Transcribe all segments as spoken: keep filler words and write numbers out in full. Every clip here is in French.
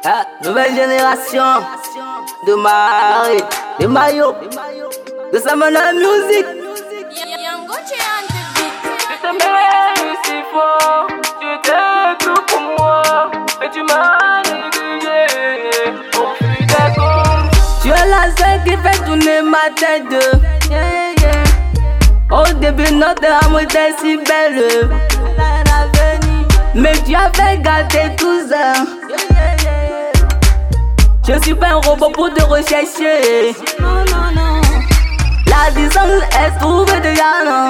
Ah, nouvelle génération de Marie, de Mayo, de Samana Music. Je t'aimais si fort, tu étais tout pour moi, mais tu m'as négligé au fil des comptes. Tu es la seule qui fait tourner ma tête. Yeah, yeah. Au début, notre amour était si belle, mais tu as fait gâter tout ça. Je suis pas un robot pour te rechercher. Non, non, non. La distance est trouvée déjà, non.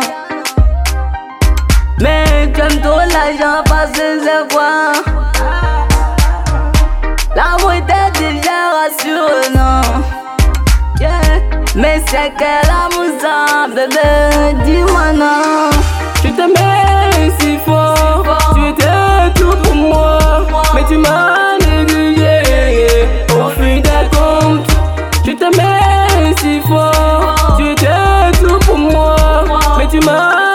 Mais tu aimes trop l'argent parce que c'est quoi. L'amour était déjà rassuré, non. Yeah. Mais c'est quel amour ça, bébé, dis-moi non. Je t'aimais si fort, tu étais tout pour moi, mais tu m'as négligé au fil des comptes. Je t'aimais si fort, tu étais tout pour moi, mais tu m'as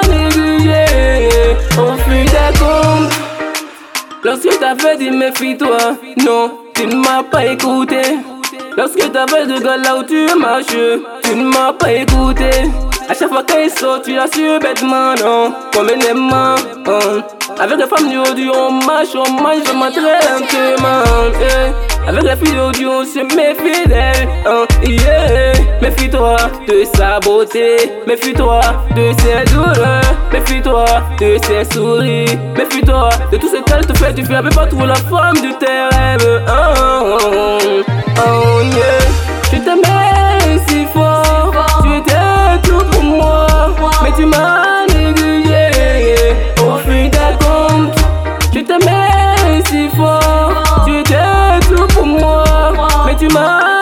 négligé au fil des comptes. Lorsque t'avais dit méfie-toi, non, tu ne m'as pas écouté. Lorsque t'avais de gars là où tu marches, tu ne m'as pas écouté. A chaque fois qu'il sort, tu l'as su bêtement, non, comme un aimant, hein. Avec les femmes du haut du on marche, on mange, je m'entraîne lentement, eh. Avec les filles du on se méfie d'elle, hein, yeah. Méfie-toi de sa beauté, méfie-toi de ses douleurs, méfie-toi de ses sourires, méfie-toi de tout ce qu'elle te fait, tu fais pas trop la femme de tes rêves, hein, oh, oh, oh, yeah. Je t'aimais si fort, tu étais tout pour moi, mais tu m'as négligé au fil des comptes. Je t'aimais si fort, tu étais tout pour moi, mais tu m'as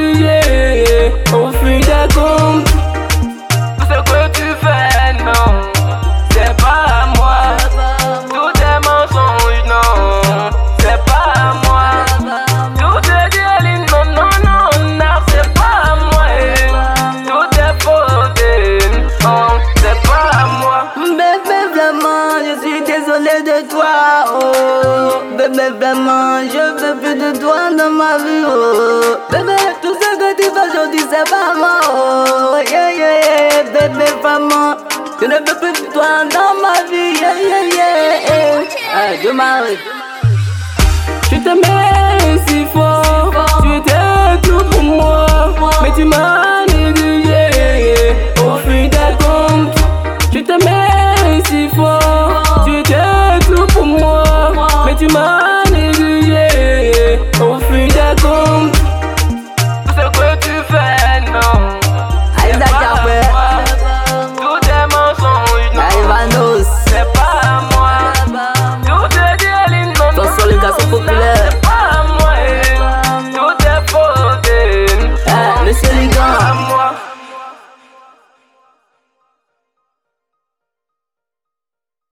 négligé au fil des comptes. Tout ce que tu fais, non, c'est pas à moi. Tous tes mensonges, non, c'est pas à moi. Tout tes délits, non, non, non, non, c'est pas à moi. Tout tes fautes, non, c'est pas à moi. Bébé, vraiment, je suis désolé de toi, oh. Bébé, vraiment, je veux plus de toi dans ma vie, oh. Bébé, tout ce que tu fais aujourd'hui, c'est pas moi, oh. Yeah, yeah, yeah, bébé, vraiment, je ne veux plus de toi dans ma vie, yeah, yeah, yeah. Ah, je m'arrête. Je t'aimais